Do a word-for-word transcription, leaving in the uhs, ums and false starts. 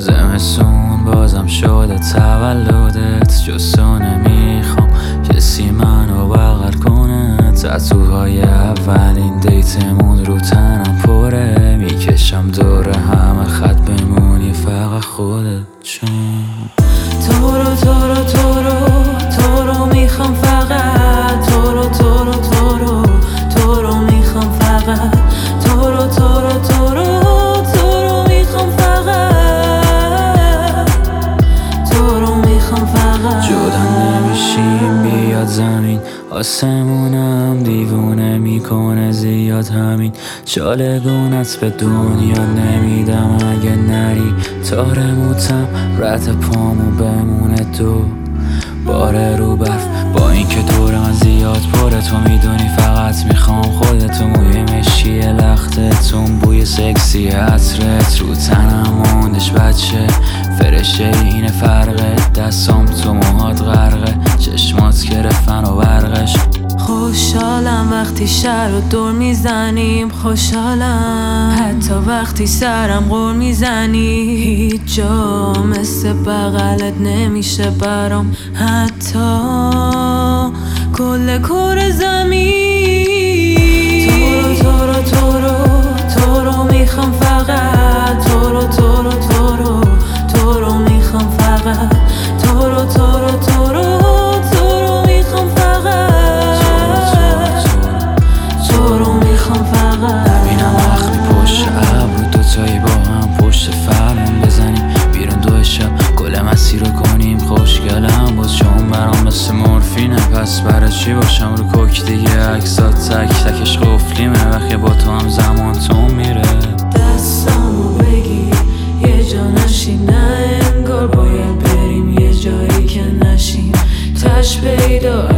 زمستون بازم شده تولدت، جز تو نمیخوام کسی منو بغل کنه. تتوهای اولین دیتمون رو تنم پره، میکشم دور همه خط بمونی فقط خودت. چون تو رو تو رو تو رو تو رو میخوام فقط، تو رو تو رو تو رو تو رو میخوام فقط، تو رو تو رو تو رو تو رو میخوام فقط، تو رو میخوام فقط. جدا نمیشیم بیاد زمین، آسمونم دیوونه میکنه زیاد همین. شالگونت به دنیا نمیدم اگه نری، تار موتم رد پامو بمونه دو باره رو برف. با اینکه دور من زیاد پره، تو میدونی فقط میخوام خودتو. موی مشکی لختتون، بوی سکسی عطرت رو تنم موندش بچه فرشه. اینه فرقه، دستام تو موهات غرقه، چشمات گرفتن و برقش. خوشحالم وقتی شهر رو دور میزنیم، خوشحالم حتی وقتی سرم غور میزنی. هیچ جا مثل بغلت نمیشه برام، حتی کل کره زمین. تو رو تو رو تو رو تو رو میخوام فقط، تو رو تو رو تو رو تو رو میخوام فقط، تو رو تو رو تو رو تو رو میخوام فقط، تو رو میخوام فقط. ببینم وقتی پشت ابرو دوتایی با هم پشت فرمون بزنیم بیرون دو شب، گل مسیر رو کنیم خوشگلم باز. چون برام مثل مورفینه، پس برای چی باشم رو کوک دیگه؟ عکسات تک تکش قفلیمه، وقتی با تو هم زمان تو میره. دستامو بگیر یه جا نشین، نه انگار باید بریم یه جایی که نشین. تش پیدا